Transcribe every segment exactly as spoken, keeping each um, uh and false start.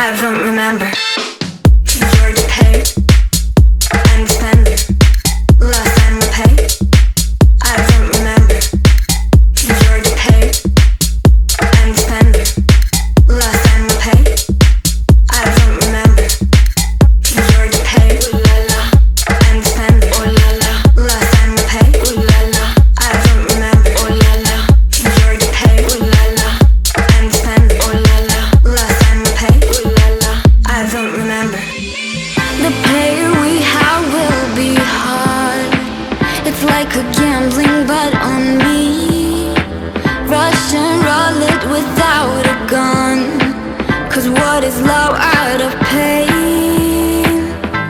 I don't remember. You're to pay and spend it. Last time we paid. I don't remember. You're to pay and spend it. Last time we paid. I don't remember. You're to pay and spend it. Last time we paid. I don't remember. You're to pay and spend it. Last time we paid. I don't remember. The pay we have will be hard. It's like a gambling but on me. Rush and roll it without a gun. Cause what is love out of pain?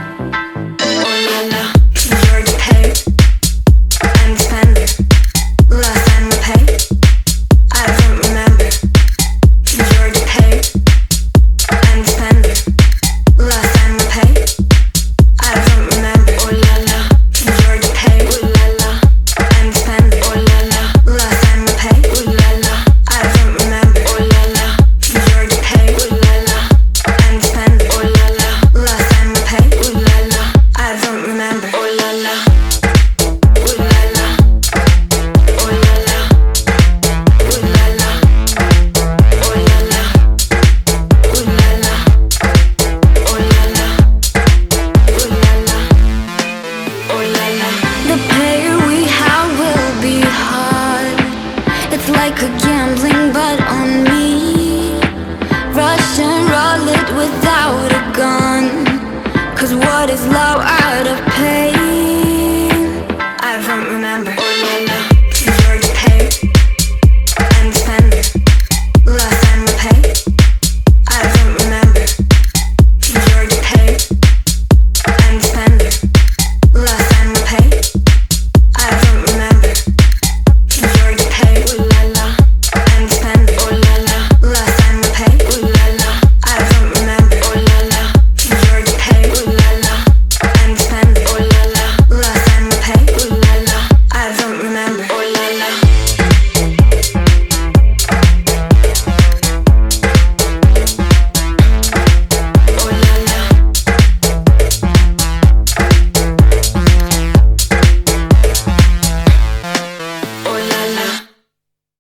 You're to pay and spend it. Last time we paid. I don't remember. You're to pay and spend it. Last time we paid. I don't remember. You're to pay and spend it. Last time we paid. I don't remember. You're to pay and spend it. Last time we paid. I don't remember. The pay we have will be hard. It's like a gambling but on me. Rush and roll it without a gun. Cause what is love out of pain?